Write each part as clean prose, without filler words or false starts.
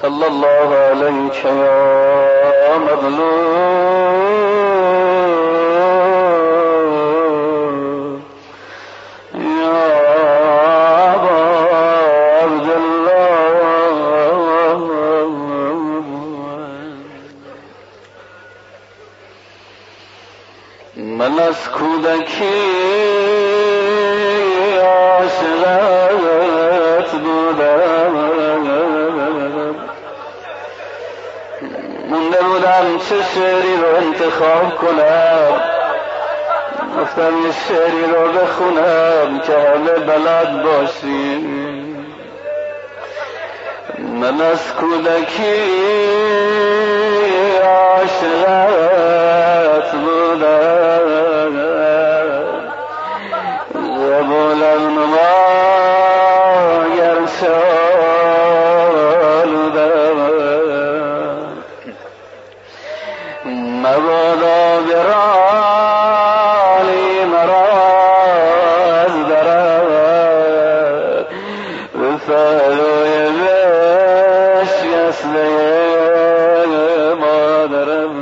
صلى الله عليك يا مظلوم يا أبا عبد الله. من از کودکی عاشقت بودم، مونده بودم چه شعری رو انتخاب کنم، گفتم یه شعری رو بخونم که همه بلد باشیم. من از کودکی عاشقت بودم، زبولم نما گرشالودم، مبادا برالی مرا از درد به فروی بشکسته مادرم.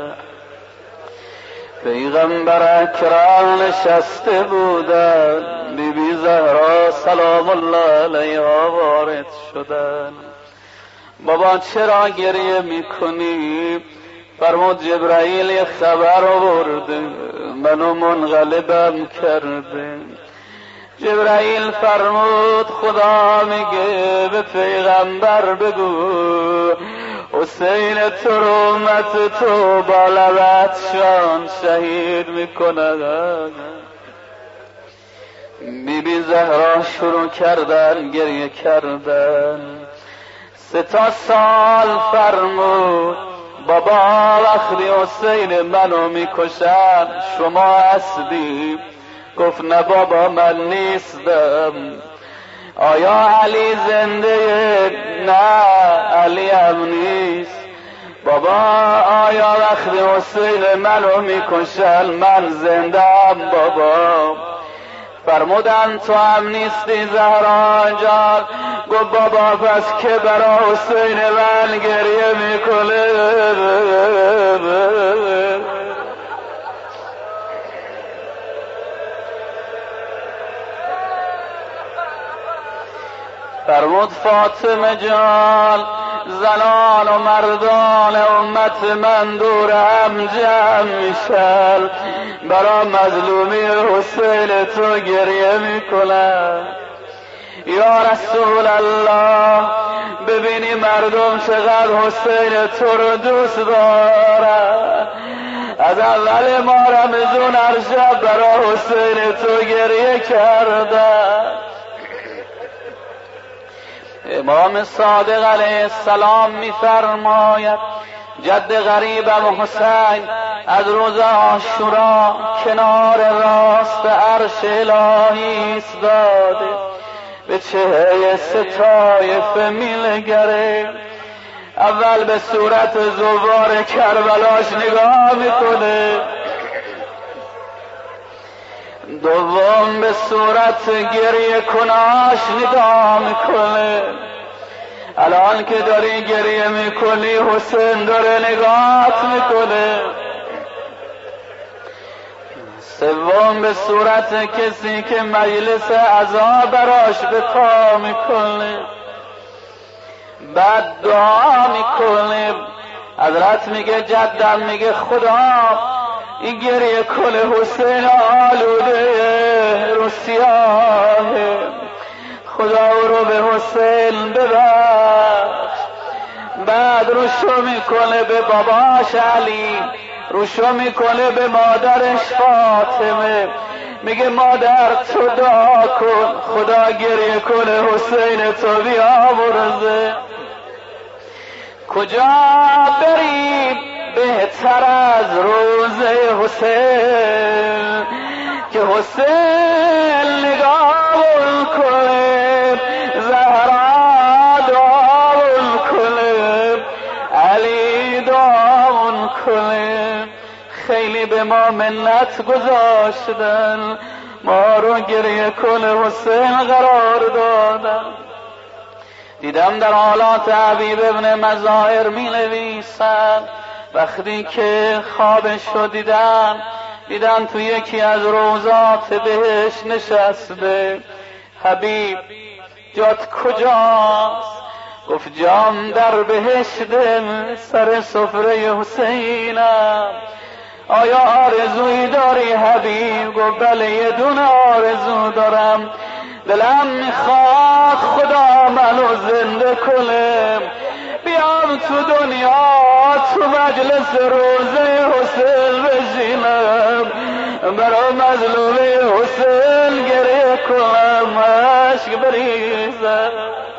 پیغمبر اکرم نشسته بودن، بی بی زهرا سلام الله علیها وارد شدن. بابا چرا گریه میکنی؟ فرمود جبرائیل یه خبر آورده، منو منقلبم کرده. جبرائیل فرمود خدا میگه به پیغمبر بگو حسین تو رو امت تو با لبتشان شهید میکنن. بی بی زهرا شروع کردن گریه کردن. 3 سال فرمود بابا وقتی حسین منو میکشن شما هستی؟ گفت نه بابا من نیستم. آیا علی زنده؟ نه علی هم نیست. بابا آیا وقتی حسین منو میکشن من زندم؟ بابا فرمودن تو هم نیستی زهرا جان. گفت بابا پس که برا حسین من گریه میکنه؟ فرمود فاطمه جان زنان و مردان امت من دور هم جمع میشن، برا مظلومی حسین تو گریه میکنن. یا رسول الله ببینی مردم چقدر حسین تو رو دوست دارن. از اول ما رمضان هر شب برا حسین تو گریه کردن. امام صادق علیه السلام میفرماید جد غریبم حسین از روز عاشورا کنار راست عرش الهی ایستاده، به چهره 3 طایفه میلگره. اول به صورت زوار کربلاش نگاه میکنه، دوم به صورت گریه کناش نگاه میکنه. الان که داری گریه میکنی حسین داره نگاهت میکنه. سوم به صورت کسی که مجلس عزا براش به پا میکنه، بعد دعا میکنه. حضرت میگه جدم میگه خدا این گریه کل حسین آلوده رو سیاهه، خدا او رو به حسین ببخش. بعد روشو میکنه به باباش علی، روشو میکنه به مادرش فاطمه، میگه مادر تو دعا کن خدا گریه کنه حسین تو بیامرزه. کجا بریم بهتر از روزه حسین که حسین نگاه کنه، زهرا دعا کنه، علی دعا کنه. خیلی به ما منت گذاشتن، ما رو گریه کن حسین قرار دادن. دیدم در حالات حبیب ابن مظاهر می نویسن وقتی که خوابش رو دیدن تو یکی از روضات بهشت نشسته. حبیب جات کجاست؟ گفت جام در بهشتم سر سفره حسینم. آیا آرزویی داری حبیب؟ گفت بله یه دونه آرزو دارم، دلم میخواد خدا منو زنده کنه بیام تو دنیا تو مجلس روضه حسین بشینم برا مظلومه حسین گریه کنم عشق بریزم.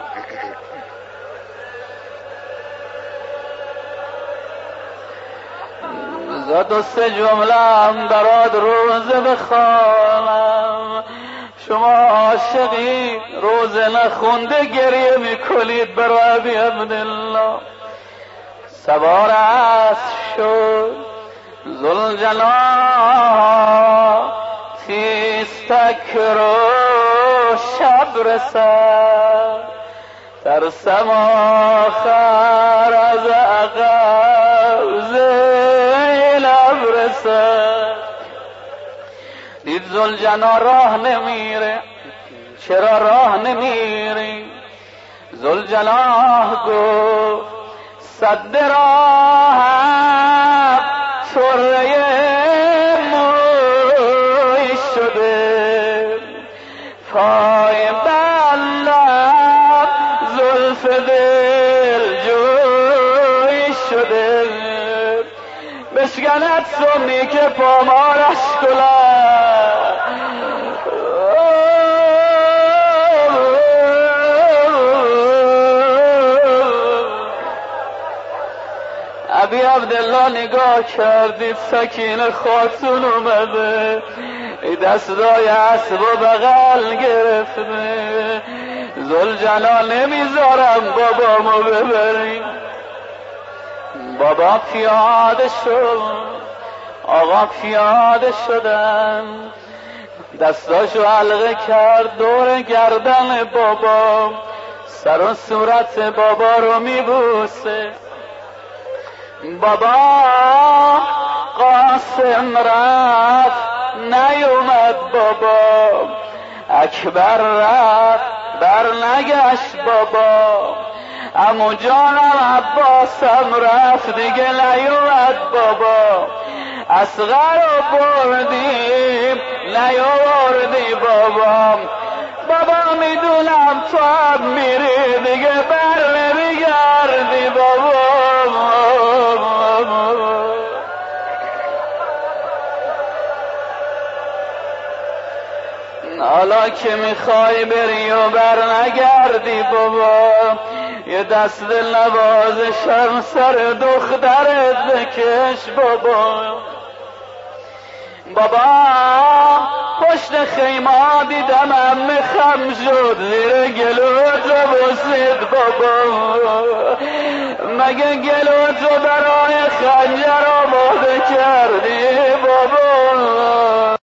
دو سه جمله هم برات روزه بخوانم. شما عاشقی روزه نخونده گریه میکنید برای ابی عبدالله. سوار اسب شد ذوالجلال تیستک رو شب رسد ترسم آخر از عقب زینب رسد. دید ذوالجلال راه نمیره. چرا راه نمیری؟ ذوالجلال گفت صد راهم طره موی شده پای بندم زلف دل جوی شده بشکند سمی که پامارش کلد ابی عبدالله نگاه کردید سکینه خاتون اومده دستای اسب و بغل گرفته. ذوالجلال نمیذارم بابامو ببریم. بابا پیاده شد. آقا پیاده شدن دستاشو حلقه کرد دور گردن بابا سر و صورت بابا رو میبوسه. بابا قاسم رفت نیومد بابا اکبر رفت برنگشت بابا عمو جانم عباسم رفت دیگه نیومد بابا اصغر رو بردیم نیوردی بابا. بابا میدونم تو هم میری دیگه بر نمیگردی بابا. حالا که میخوای بری و بر نگردی بابا یه دست دل نوازشم سر دخترت بکش بابا. بابا پشت خیمه دیدم عمه خم شد زیر گلوتو بوسید بابا. مگه گلوتو برای خنجر آماده کردی بابا؟